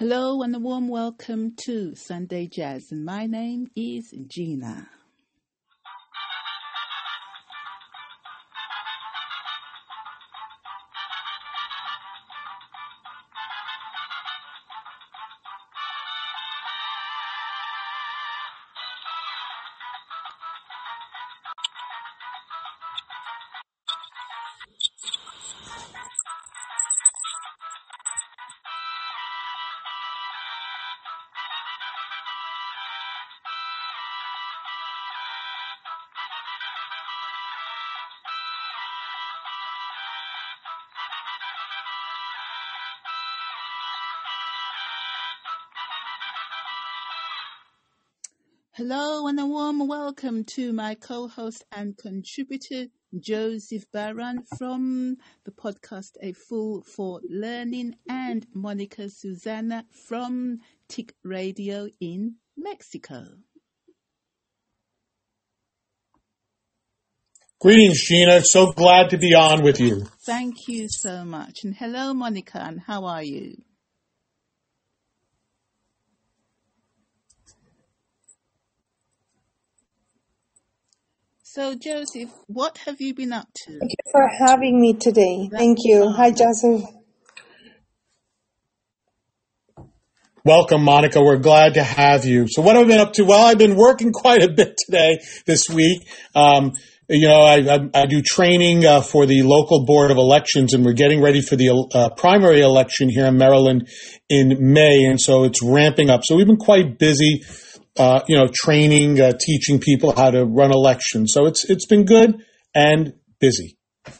Hello and a warm welcome to Sunday Jazz. And my name is Gina. Hello and a warm welcome to my co-host and contributor, Joseph Barron from the podcast A Fool for Learning, and Monica Susana from TIC Radio in Mexico. Greetings, Gina. So glad to be on with you. Thank you so much. And hello, Monica, and how are you? So, Joseph, what have you been up to? Thank you for having me today. Thank you. Hi, Joseph. Welcome, Monica. We're glad to have you. So what have I been up to? Well, I've been working quite a bit this week. I do training for the local board of elections, and we're getting ready for the primary election here in Maryland in May, and so it's ramping up. So we've been quite busy, training, teaching people how to run elections. So it's been good and busy.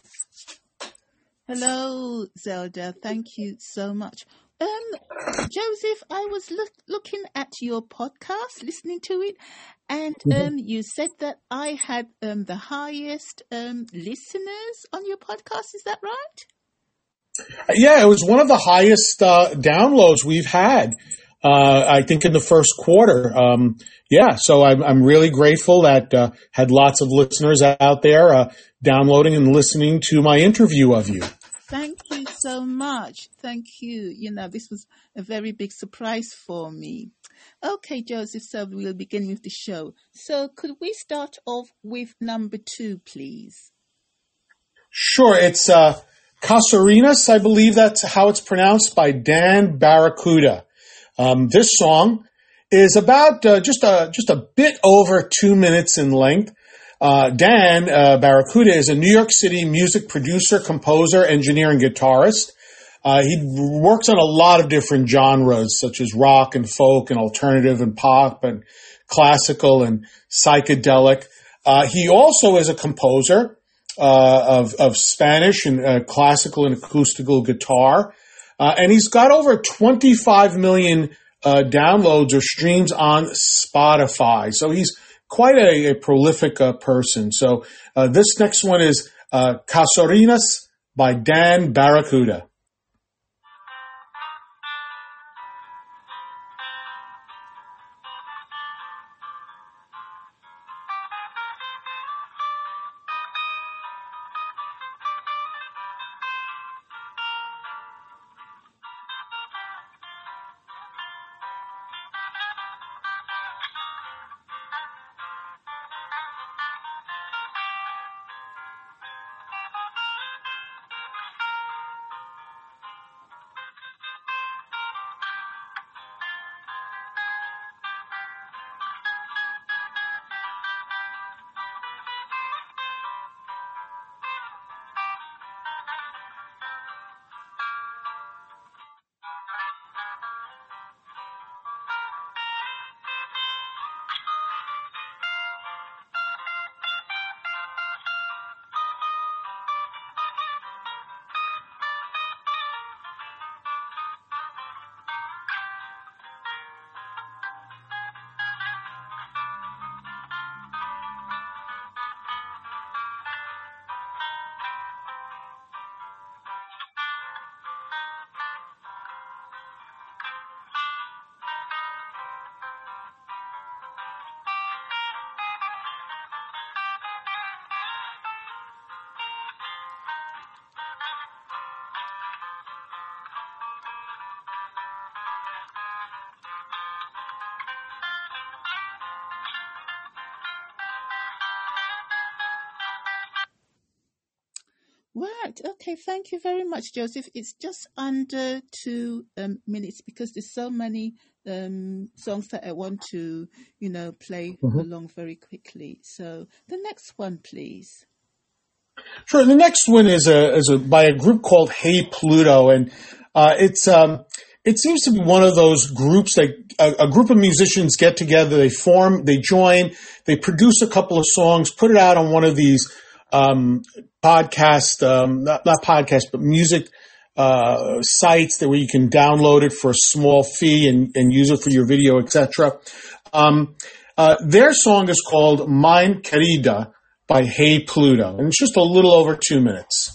Hello, Zelda. Thank you so much. Joseph, I was looking at your podcast, listening to it, and you said that I had the highest listeners on your podcast. Is that right? Yeah, it was one of the highest downloads we've had, I think, in the first quarter. So I'm really grateful that had lots of listeners out there downloading and listening to my interview of you. Thank you so much. Thank you. This was a very big surprise for me. Okay, Joseph, so we'll begin with the show. So could we start off with number 2, please? Sure. It's Casarinas, I believe that's how it's pronounced, by Dan Barracuda. This song is about just a bit over 2 minutes in length. Dan Barracuda is a New York City music producer, composer, engineer, and guitarist. He works on a lot of different genres, such as rock and folk and alternative and pop and classical and psychedelic. He also is a composer of Spanish and classical and acoustical guitar. And he's got over 25 million downloads or streams on Spotify. So he's quite a prolific person. So this next one is Casarinas by Dan Barracuda. Right. Okay. Thank you very much, Joseph. It's just under 2 minutes because there's so many songs that I want to, play Mhm. along very quickly. So the next one, please. Sure. The next one is by a group called Hey Pluto, and it seems to be one of those groups that a group of musicians get together, they join, they produce a couple of songs, put it out on one of these podcast, not podcast, but music sites that where you can download it for a small fee and use it for your video, etc. Their song is called Mine Querida by Hey Pluto, and it's just a little over 2 minutes.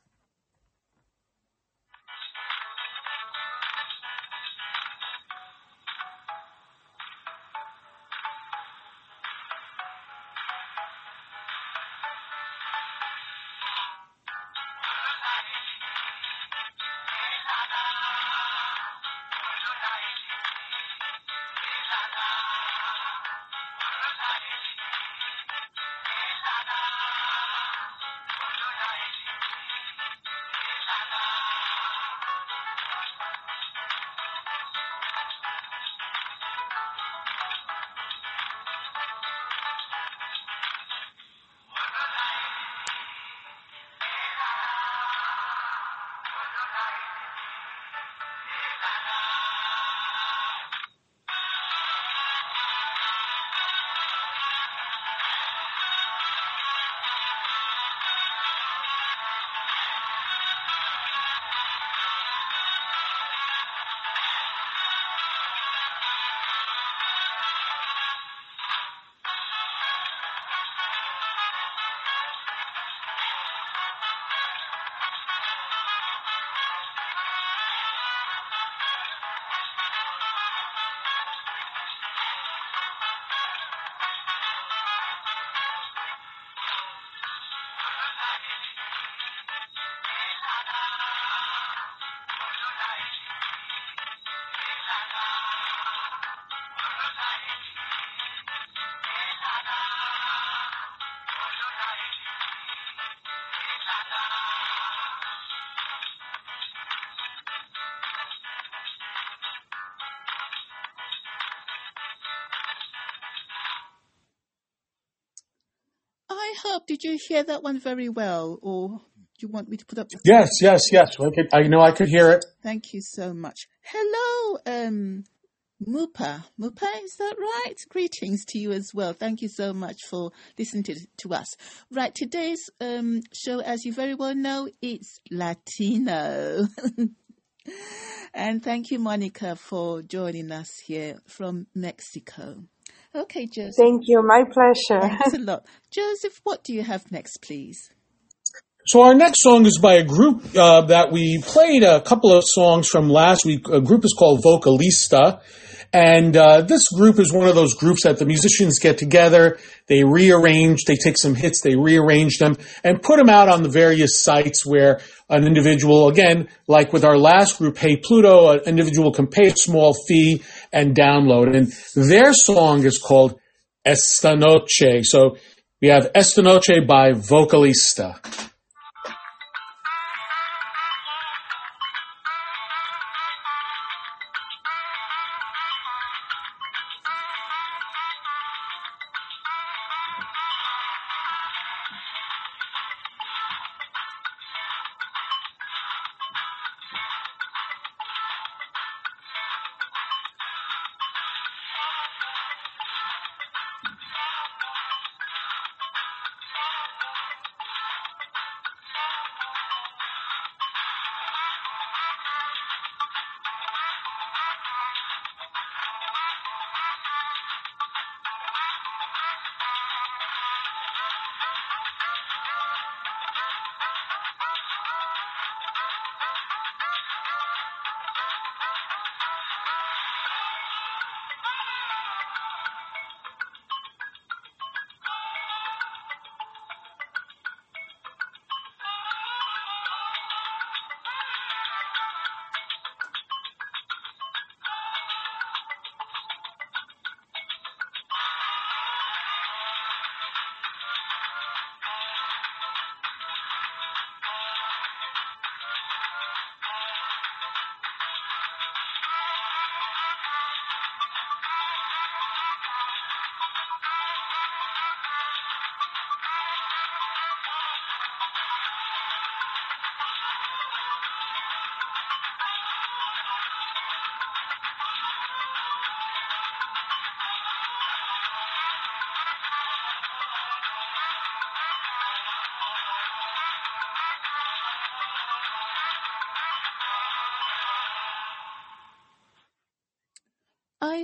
I hope, did you hear that one very well? Or do you want me to put up the... Yes. I know I could hear it. Thank you so much. Hello, Mupa. Mupa, is that right? Greetings to you as well. Thank you so much for listening to us. Right, today's show, as you very well know, it's Latino. And thank you, Monica, for joining us here from Mexico. Okay, Joseph. Thank you. My pleasure. Thanks a lot. Joseph, what do you have next, please? So our next song is by a group that we played a couple of songs from last week. A group is called Vocalista. And this group is one of those groups that the musicians get together, they rearrange, they take some hits, they rearrange them, and put them out on the various sites where an individual, again, like with our last group, Hey Pluto, an individual can pay a small fee and download. And their song is called Esta Noche. So we have Esta Noche by Vocalista.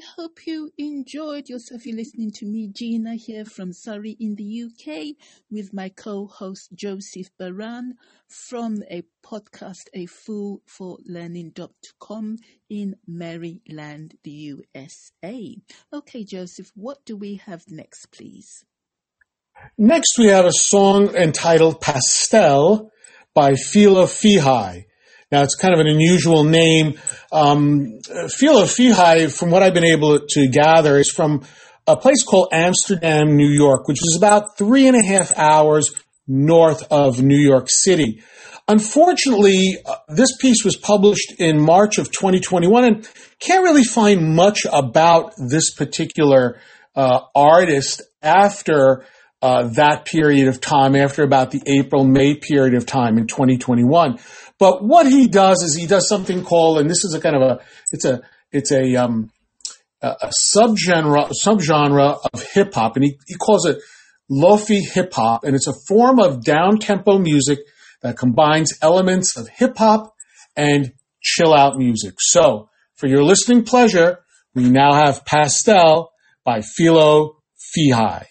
hope you enjoyed yourself. You're listening to me, Gina, here from Surrey in the UK, with my co-host Joseph Baran from a podcast, afoolforlearning.com in Maryland, the USA. Okay, Joseph, what do we have next, please? Next, we have a song entitled Pastel by Philo Fihai. Now, it's kind of an unusual name. Philo Fihai, from what I've been able to gather, is from a place called Amsterdam, New York, which is about 3.5 hours north of New York City. Unfortunately, this piece was published in March of 2021 and can't really find much about this particular artist after that period of time, after about the April-May period of time in 2021. But what he does is he does something called, and this is a kind of a subgenre of hip hop, and he calls it lofi hip hop, and it's a form of down-tempo music that combines elements of hip hop and chill out music. So, for your listening pleasure, we now have Pastel by Philo Fihai.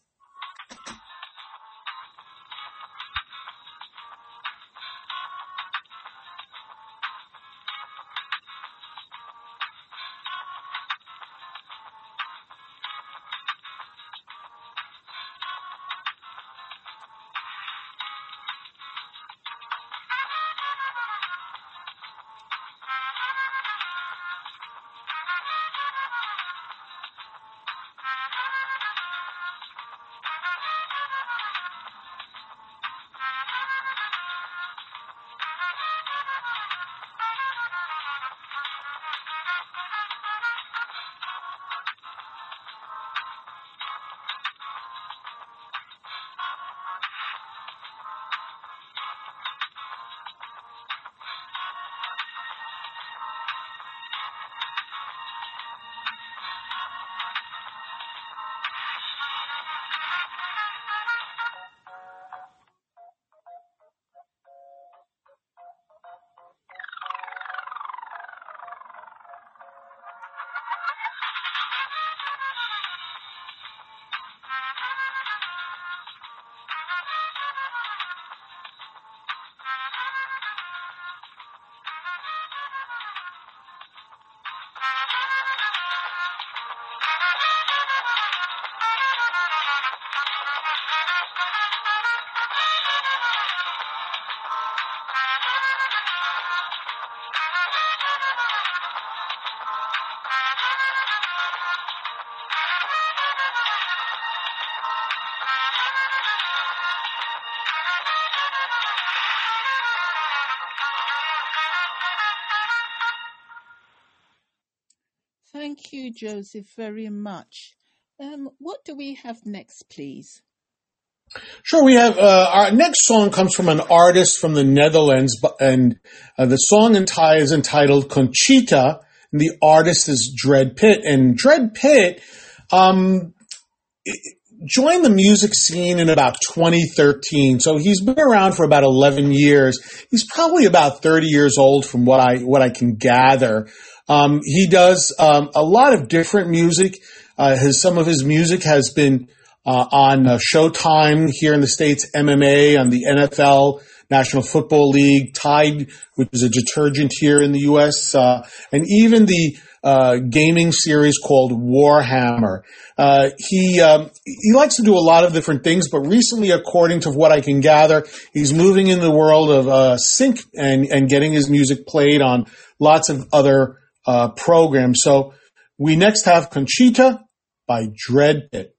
Thank you, Joseph, very much. What do we have next, please? Sure, we have our next song comes from an artist from the Netherlands, and the song is entitled Conchita, and the artist is Dread Pitt. And Dread Pitt joined the music scene in about 2013, so he's been around for about 11 years. He's probably about 30 years old from what I can gather. He does a lot of different music. Some of his music has been on Showtime here in the States, MMA, on the NFL, National Football League, Tide, which is a detergent here in the U.S., and even the gaming series called Warhammer. He likes to do a lot of different things, but recently, according to what I can gather, he's moving in the world of sync and getting his music played on lots of other programs. So we next have Conchita by Dread Pitt.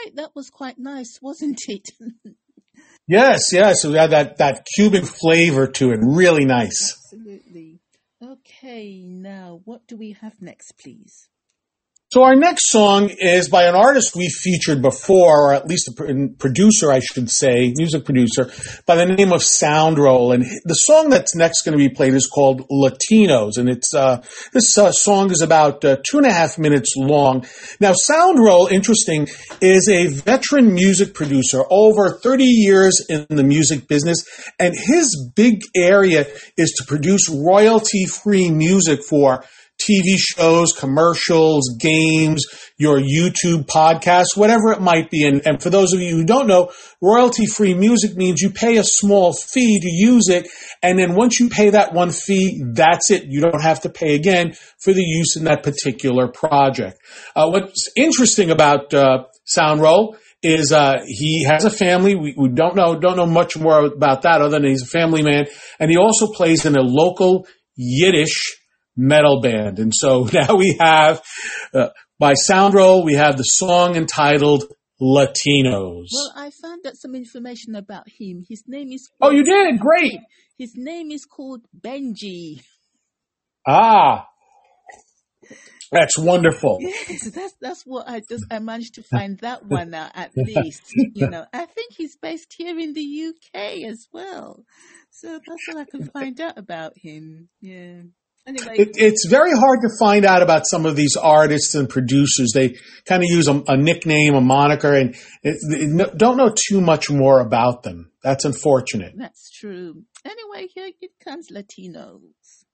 right. That was quite nice, wasn't it? Yes, yes. We had that Cuban flavor to it. Really nice. Absolutely. Okay, now what do we have next, please? So our next song is by an artist we featured before, or at least a producer, I should say, music producer, by the name of Soundroll. And the song that's next going to be played is called Latinos. And it's this song is about 2.5 minutes long. Now, Soundroll, interesting, is a veteran music producer, over 30 years in the music business. And his big area is to produce royalty-free music for TV shows, commercials, games, your YouTube podcasts, whatever it might be. And for those of you who don't know, royalty-free music means you pay a small fee to use it. And then once you pay that one fee, that's it. You don't have to pay again for the use in that particular project. What's interesting about Soundroll is he has a family. We don't know much more about that other than he's a family man. And he also plays in a local Yiddish metal band. And so now we have, by Soundroll, we have the song entitled Latinos. Well, I found out some information about him. His name is... Oh, you did? Great. His name is called Benji. Ah, that's wonderful. Yes, that's what I managed to find that one out at least. I think he's based here in the UK as well. So that's all I can find out about him. Yeah. Anyway. It's very hard to find out about some of these artists and producers. They kind of use a nickname, a moniker, and don't know too much more about them. That's unfortunate. That's true. Anyway, here it comes Latinos.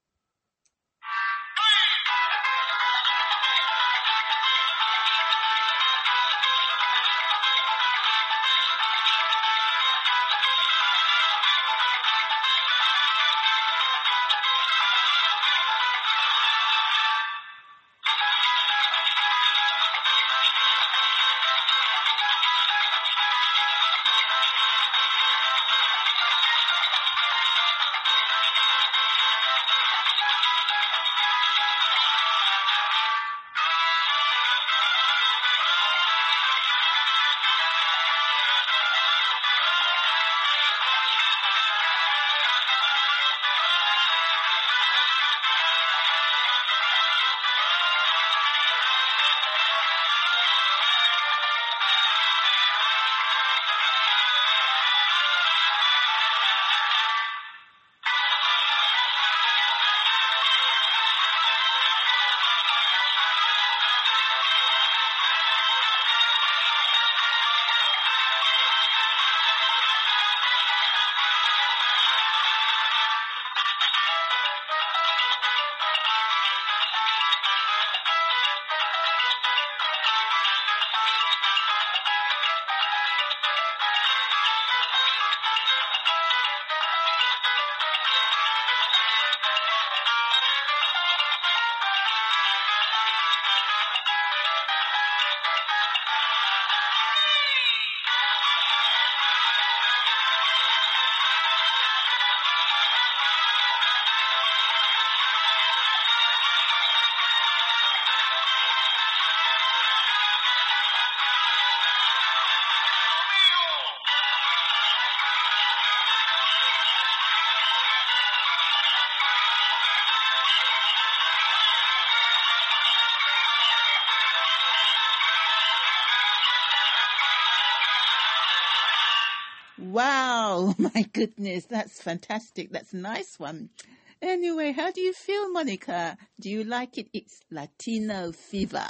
Wow, my goodness, that's fantastic. That's a nice one. Anyway, how do you feel, Monica? Do you like it? It's Latino fever.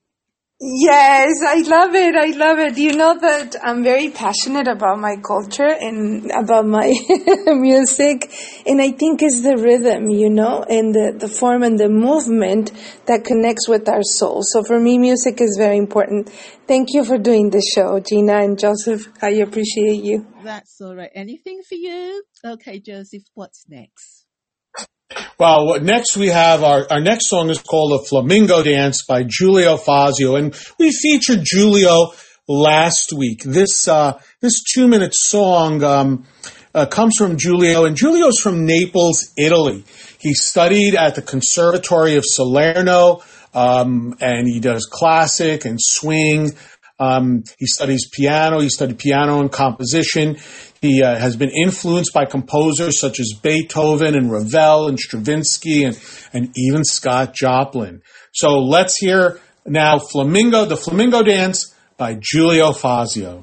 Yes, I love it. I love it. You know that I'm very passionate about my culture and about my music. And I think it's the rhythm, and the form and the movement that connects with our soul. So for me, music is very important. Thank you for doing the show, Gina and Joseph. I appreciate you. That's all right. Anything for you? Okay, Joseph, what's next? Well, next we have our next song is called "The Flamingo Dance" by Giulio Fazio, and we featured Giulio last week. This 2-minute song comes from Giulio, and Giulio's from Naples, Italy. He studied at the Conservatory of Salerno, and he does classic and swing. He studies piano. He studied piano and composition. He has been influenced by composers such as Beethoven and Ravel and Stravinsky and even Scott Joplin. So let's hear now the Flamingo Dance by Giulio Fazio.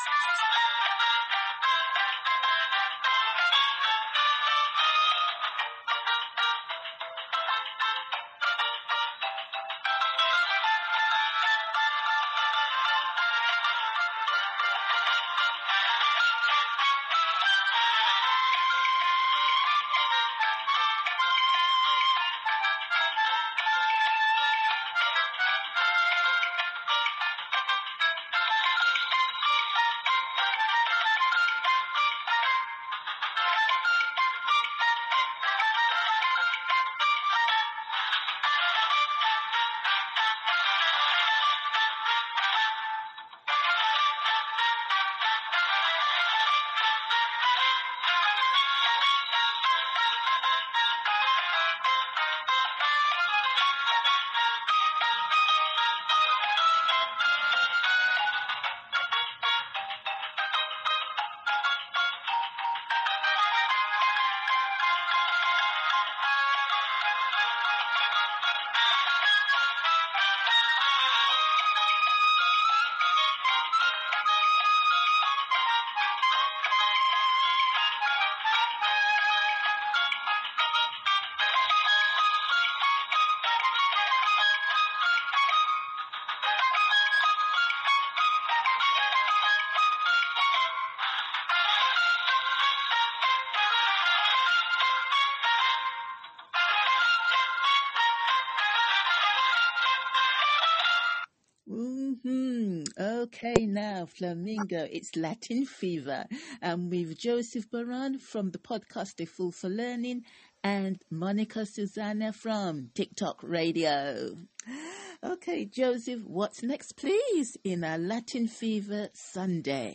Okay, now Flamingo, it's Latin Fever, with Joseph Baran from the podcast A Fool for Learning and Monica Susanna from TikTok Radio. Okay, Joseph, what's next, please, in our Latin Fever Sunday?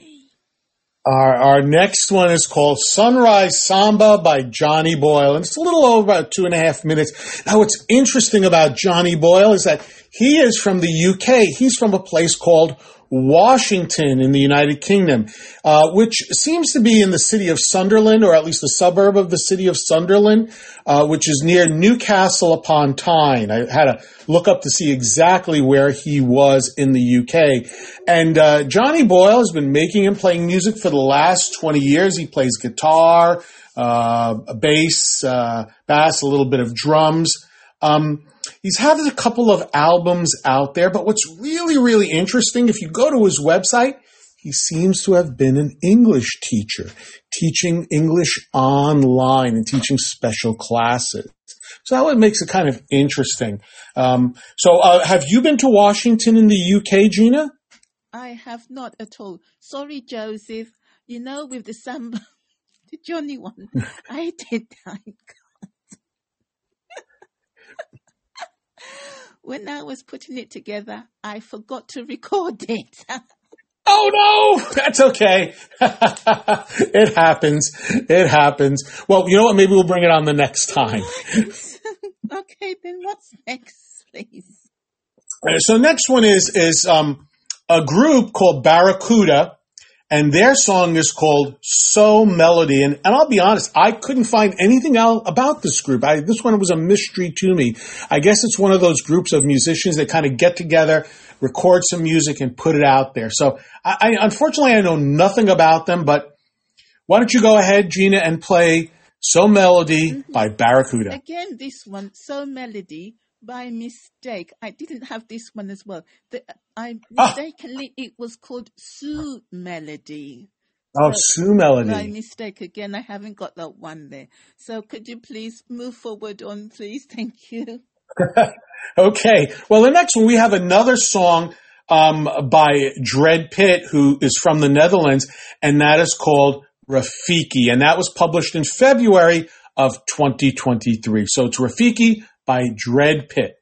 Our next one is called Sunrise Samba by Johnny Boyle, and it's a little over about 2.5 minutes. Now, what's interesting about Johnny Boyle is that he is from the UK. He's from a place called Washington in the United Kingdom, which seems to be in the city of Sunderland, or at least a suburb of the city of Sunderland, which is near Newcastle upon Tyne. I had to look up to see exactly where he was in the UK. And Johnny Boyle has been making and playing music for the last 20 years. He plays guitar, bass, a little bit of drums. He's had a couple of albums out there, but what's really, really interesting, if you go to his website, he seems to have been an English teacher, teaching English online and teaching special classes. So that makes it kind of interesting. Have you been to Washington in the UK, Gina? I have not at all. Sorry, Joseph. You know, with the samba, the Johnny one, I did that. When I was putting it together, I forgot to record it. Oh no, that's okay. It happens. It happens. Well, you know what? Maybe we'll bring it on the next time. Okay, then what's next, please? So next one is a group called Barracuda, and their song is called So Melody. And I'll be honest, I couldn't find anything else about this group. This one was a mystery to me. I guess it's one of those groups of musicians that kind of get together, record some music, and put it out there. So unfortunately, I know nothing about them, but why don't you go ahead, Gina, and play So Melody by Barracuda. Again, this one, So Melody, by mistake. I didn't have this one as well. Mistakenly, it was called Sue Melody. Oh, Sue Melody. By mistake again, I haven't got that one there. So could you please move forward on, please? Thank you. Okay. Well, the next one, we have another song by Dread Pitt, who is from the Netherlands, and that is called Rafiki. And that was published in February of 2023. So it's Rafiki by Dread Pitt.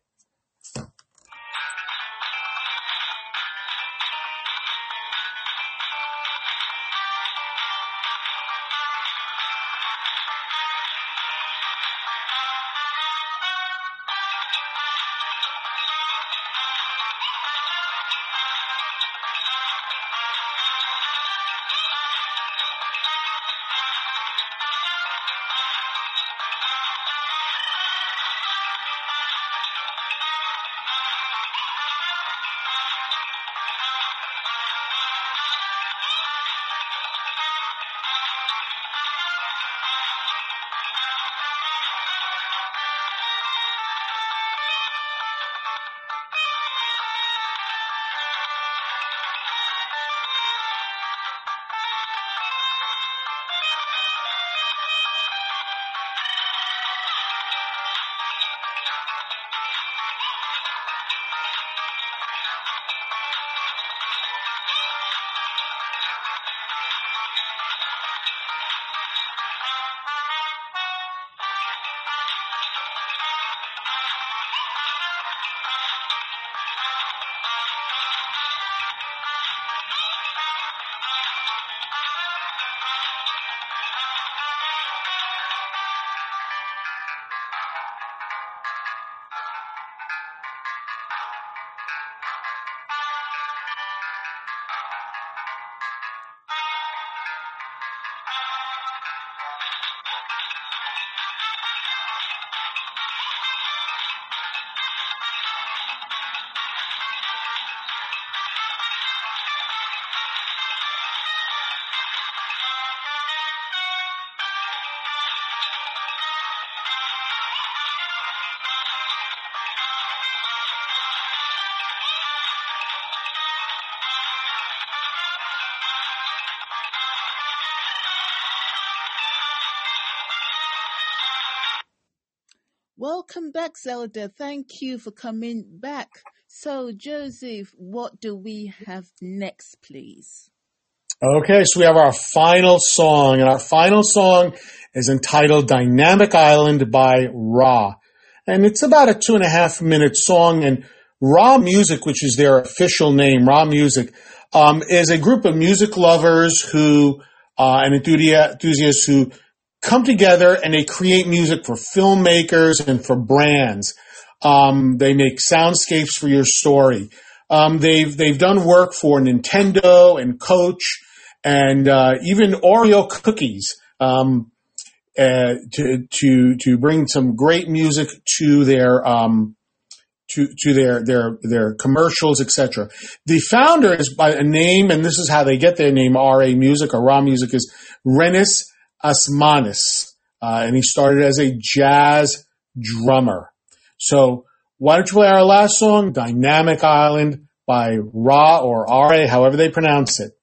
Welcome back, Zelda. Thank you for coming back. So, Joseph, what do we have next, please? Okay, so we have our final song, and our final song is entitled Dynamic Island by Ra. And it's about a 2.5 minute song, and Ra Music, which is their official name, Ra Music, is a group of music lovers who, and enthusiasts who come together and they create music for filmmakers and for brands. They make soundscapes for your story. They've done work for Nintendo and Coach and even Oreo cookies to bring some great music to their their commercials, etc. The founder is by a name, and this is how they get their name, RA Music or Ra Music, is Renis Asmanis, and he started as a jazz drummer. So why don't you play our last song, Dynamic Island by Ra or RA, however they pronounce it.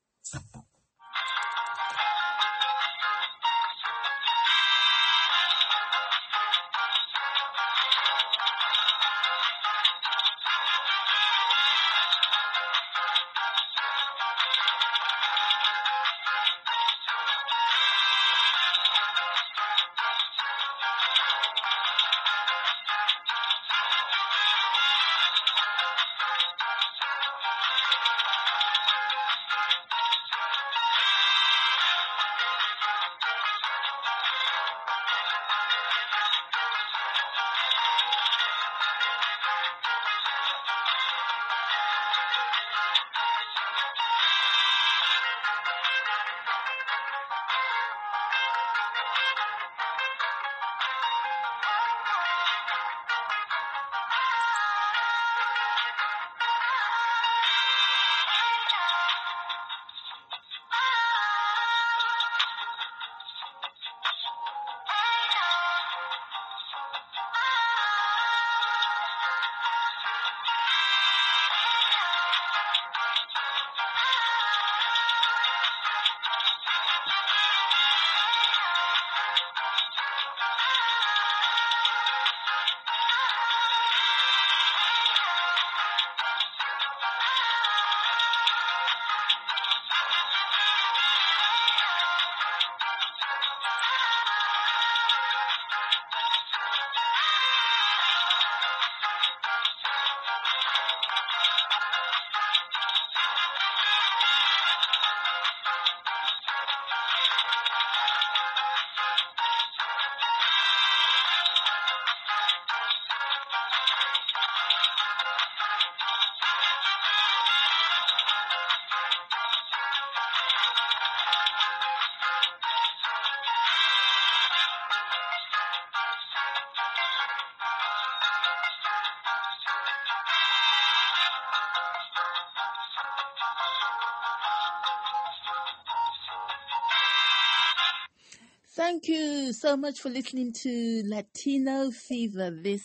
Thank you so much for listening to Latino Fever this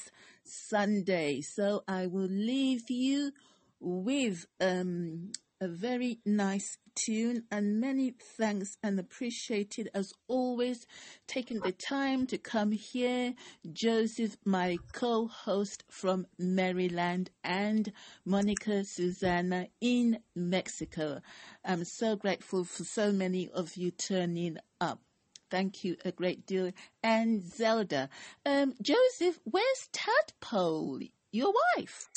Sunday. So I will leave you with a very nice tune, and many thanks and appreciated as always taking the time to come here. Joseph, my co-host from Maryland, and Monica Susanna in Mexico. I'm so grateful for so many of you turning up. Thank you a great deal. And Zelda. Joseph, where's Tadpole, your wife?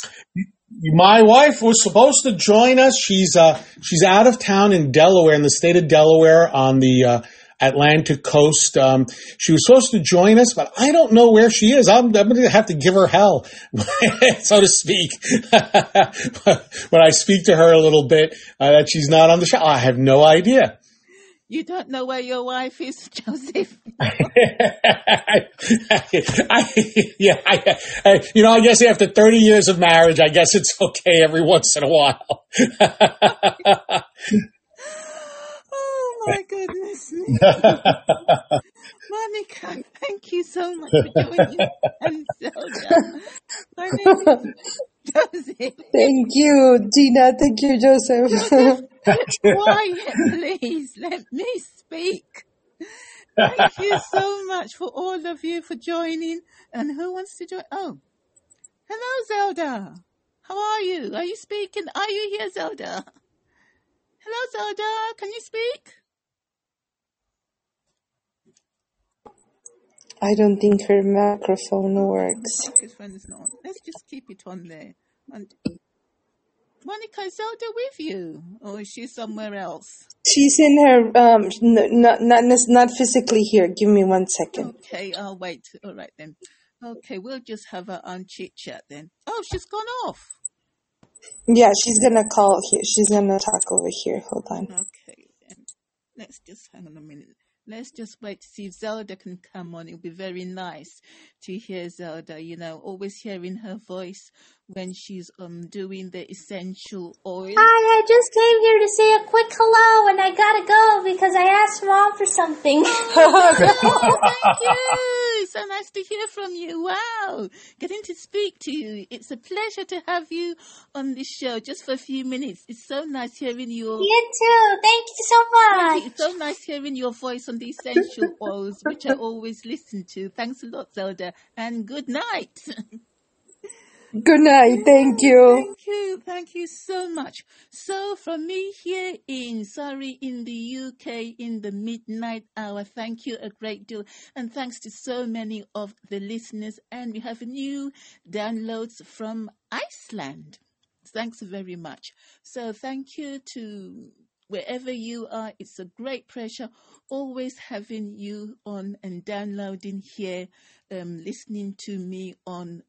My wife was supposed to join us. She's out of town in Delaware, in the state of Delaware, on the Atlantic coast. She was supposed to join us, but I don't know where she is. I'm going to have to give her hell, so to speak. When I speak to her a little bit, that she's not on the show, I have no idea. You don't know where your wife is, Joseph? I guess after 30 years of marriage, I guess it's okay every once in a while. Oh, my goodness me. Monica, thank you so much for joining us. And Zelda. My name is Joseph. Thank you, Gina. Thank you, Joseph. Quiet, please. Let me speak. Thank you so much for all of you for joining. And who wants to join? Oh, hello, Zelda. How are you? Are you speaking? Are you here, Zelda? Hello, Zelda. Can you speak? I don't think her microphone works. Microphone is not on. Let's just keep it on there. And Monica, is Zelda with you? Or is she somewhere else? She's in her, not physically here. Give me 1 second. Okay, I'll wait. All right then. Okay, we'll just have her on chit chat then. Oh, she's gone off. Yeah, she's gonna call here. She's gonna talk over here. Hold on. Okay, then. Let's just hang on a minute. Let's just wait to see if Zelda can come on. It'll be very nice to hear Zelda, always hearing her voice when she's doing the essential oil. Hi, I just came here to say a quick hello, and I gotta go because I asked Mom for something. Thank you. So nice to hear from you. Wow. Getting to speak to you. It's a pleasure to have you on this show just for a few minutes. It's so nice hearing your... You too. Thank you so much. It's so nice hearing your voice on the essential oils, which I always listen to. Thanks a lot, Zelda, and good night. Good night. Thank you. Thank you so much. So from me here in Surrey, in the UK, in the midnight hour, thank you a great deal. And thanks to so many of the listeners. And we have new downloads from Iceland. Thanks very much. So thank you to wherever you are. It's a great pleasure always having you on and downloading here, listening to me on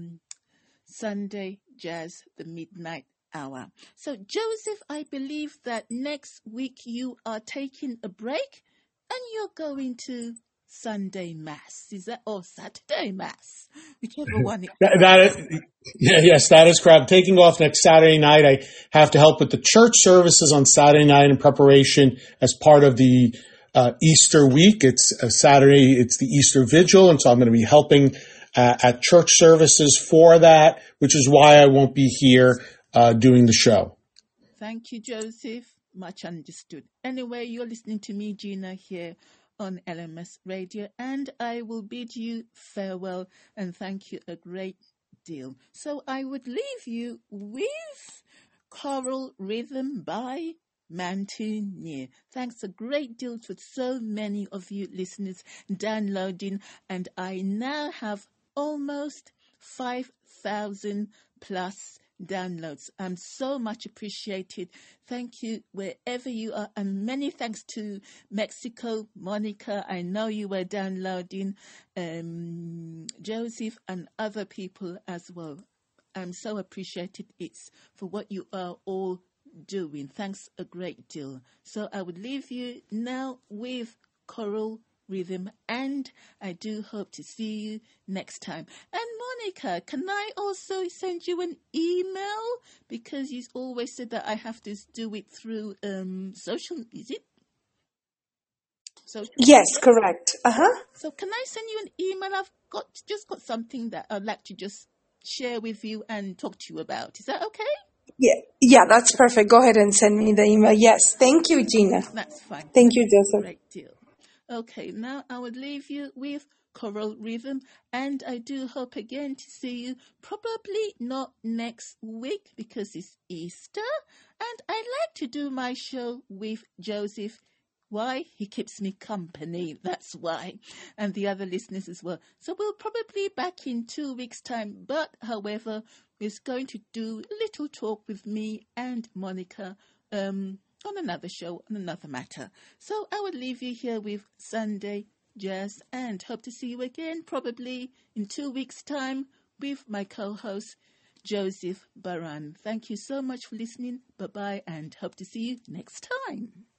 Sunday Jazz, the midnight hour. So Joseph, I believe that next week you are taking a break and you're going to Sunday Mass. Is that or Saturday Mass? Whichever one it is. Yes, that is correct. I'm taking off next Saturday night. I have to help with the church services on Saturday night in preparation as part of the Easter week. It's Saturday. It's the Easter Vigil, and so I'm going to be helping at church services for that, which is why I won't be here doing the show. Thank you, Joseph. Much understood. Anyway, you're listening to me, Gina, here on LMS Radio, and I will bid you farewell and thank you a great deal. So I would leave you with Choral Rhythm by Mountaineer. Thanks a great deal to so many of you listeners downloading, and I now have almost 5,000 plus downloads. I'm so much appreciated. Thank you wherever you are, and many thanks to Mexico, Monica. I know you were downloading, Joseph and other people as well. I'm so appreciated it's for what you are all doing. Thanks a great deal. So I would leave you now with Choral Rhythm, and I do hope to see you next time. And Monica, can I also send you an email? Because you always said that I have to do it through social, is it? Social Yes, media? correct. So can I send you an email? I've just got something that I'd like to just share with you and talk to you about. Is that okay? Yeah, that's perfect. Go ahead and send me the email. Yes, thank you, Gina. That's fine. Thank you, Joseph. Great deal. Okay, now I would leave you with Choral Rhythm, and I do hope again to see you, probably not next week because it's Easter, and I like to do my show with Joseph. Why? He keeps me company, that's why, and the other listeners as well. So we'll probably be back in 2 weeks' time, but however, we're going to do a little talk with me and Monica, on another show, on another matter. So I would leave you here with Sunday Jazz and hope to see you again probably in 2 weeks' time with my co-host Joseph Baran. Thank you so much for listening. Bye-bye and hope to see you next time.